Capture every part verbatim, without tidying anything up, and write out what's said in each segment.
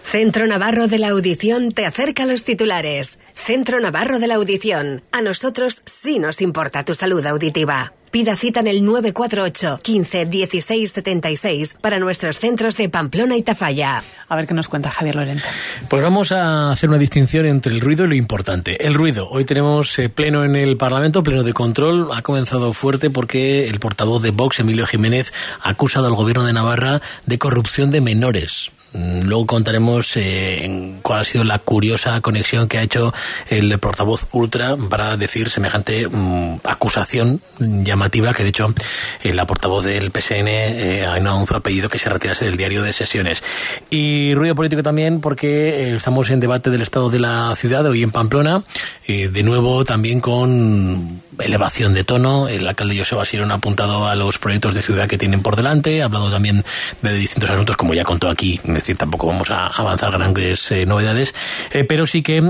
Centro Navarro de la Audición te acerca a los titulares. Centro Navarro de la Audición. A nosotros sí nos importa tu salud auditiva. Pida cita en el nueve cuatro ocho, quince, dieciséis, setenta y seis para nuestros centros de Pamplona y Tafalla. A ver qué nos cuenta Javier Lorente. Pues vamos a hacer una distinción entre el ruido y lo importante. El ruido. Hoy tenemos eh, pleno en el Parlamento, pleno de control. Ha comenzado fuerte porque el portavoz de Vox, Emilio Jiménez, ha acusado al gobierno de Navarra de corrupción de menores. Luego contaremos eh, cuál ha sido la curiosa conexión que ha hecho el portavoz ultra para decir semejante um, acusación llamativa, que de hecho eh, la portavoz del P S N eh, anunció a pedido que se retirase del diario de sesiones. Y ruido político también porque eh, estamos en debate del estado de la ciudad hoy en Pamplona, eh, de nuevo también con elevación de tono. El alcalde Joseba Sirón ha apuntado a los proyectos de ciudad que tienen por delante, ha hablado también de distintos asuntos, como ya contó aquí. Es decir, tampoco vamos a avanzar grandes eh, novedades, eh, pero sí que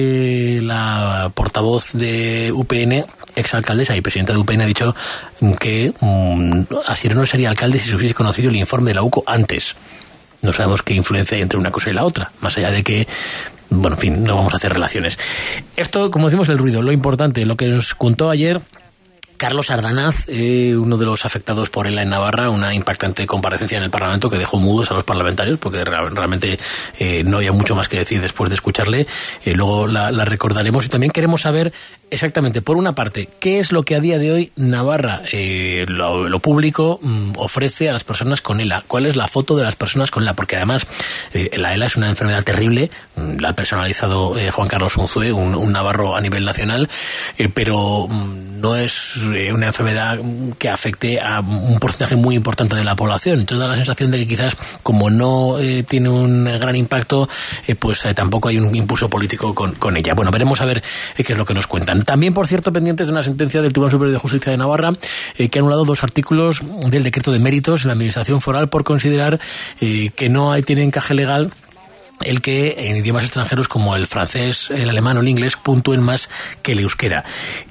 eh, la portavoz de U P N, exalcaldesa y presidenta de U P N, ha dicho que um, Asier no sería alcalde si se hubiese conocido el informe de la U C O antes. No sabemos qué influencia hay entre una cosa y la otra, más allá de que, bueno, en fin, no vamos a hacer relaciones. Esto, como decimos, el ruido, lo importante, lo que nos contó ayer Carlos Ardanaz, eh, uno de los afectados por ELA en Navarra, una impactante comparecencia en el Parlamento que dejó mudos a los parlamentarios porque realmente eh, no había mucho más que decir después de escucharle. Eh, luego la, la recordaremos y también queremos saber exactamente, por una parte, qué es lo que a día de hoy Navarra, eh, lo, lo público, mm, ofrece a las personas con ELA. ¿Cuál es la foto de las personas con ELA? Porque además eh, la ELA es una enfermedad terrible, la ha personalizado eh, Juan Carlos Unzué, un, un navarro a nivel nacional, eh, pero mm, no es una enfermedad que afecte a un porcentaje muy importante de la población. Entonces da la sensación de que quizás, como no eh, tiene un gran impacto, eh, pues eh, tampoco hay un impulso político con, con ella. Bueno, veremos a ver eh, qué es lo que nos cuentan. También, por cierto, pendientes de una sentencia del Tribunal Superior de Justicia de Navarra eh, que ha anulado dos artículos del decreto de méritos en la administración foral por considerar eh, que no hay, tiene encaje legal el que en idiomas extranjeros como el francés, el alemán o el inglés puntúen más que el euskera.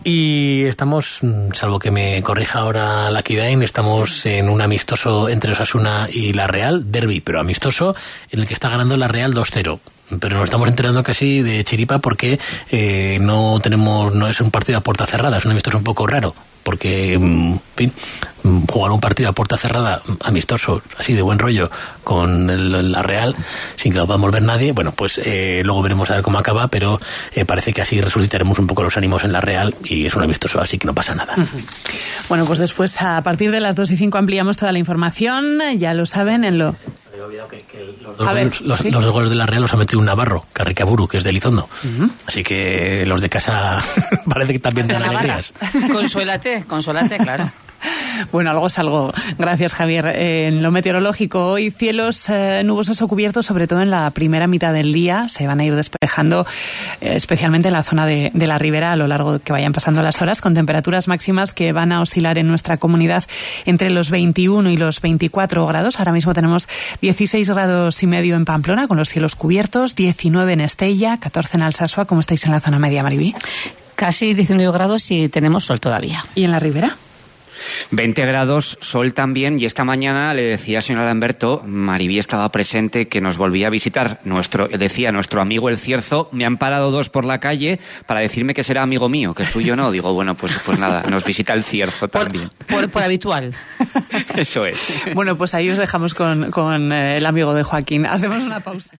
Y estamos, salvo que me corrija ahora la Kidain, estamos en un amistoso entre Osasuna y la Real, derbi, pero amistoso, en el que está ganando la Real dos cero. Pero nos estamos enterando casi de chiripa porque eh, no tenemos, no es un partido a puerta cerrada, es un amistoso un poco raro, porque, en fin, jugar un partido a puerta cerrada, amistoso, así de buen rollo, con el, la Real, sin que lo podamos ver nadie, bueno, pues eh, luego veremos a ver cómo acaba, pero eh, parece que así resucitaremos un poco los ánimos en la Real y es un amistoso, así que no pasa nada. Uh-huh. Bueno, pues después, a partir de las dos y cinco, ampliamos toda la información, ya lo saben, en lo... Había olvidado que, que los, dos ver, goles, los, ¿sí? los dos goles de la Real los ha metido un navarro, Carricaburu, que es de Elizondo. Uh-huh. Así que los de casa parece que también dan alegrías. Consuélate, consuélate, claro. Bueno, algo es algo. Gracias, Javier. En lo meteorológico, hoy cielos eh, nubosos o cubiertos, sobre todo en la primera mitad del día. Se van a ir despejando, eh, especialmente en la zona de, de la ribera, a lo largo que vayan pasando las horas, con temperaturas máximas que van a oscilar en nuestra comunidad entre los veintiuno y los veinticuatro grados. Ahora mismo tenemos dieciséis grados y medio en Pamplona, con los cielos cubiertos, diecinueve en Estella, catorce en Alsasua. ¿Cómo estáis en la zona media, Maribí? Casi diecinueve grados y tenemos sol todavía. ¿Y en la ribera? veinte grados, sol también, y esta mañana le decía, señora Lamberto, Maribí estaba presente, que nos volvía a visitar, nuestro, decía nuestro amigo el cierzo, me han parado dos por la calle para decirme que será amigo mío, que suyo no. Digo, bueno, pues, pues nada, nos visita el cierzo también. Por, por, por habitual. Eso es. Bueno, pues ahí os dejamos con, con el amigo de Joaquín. Hacemos una pausa.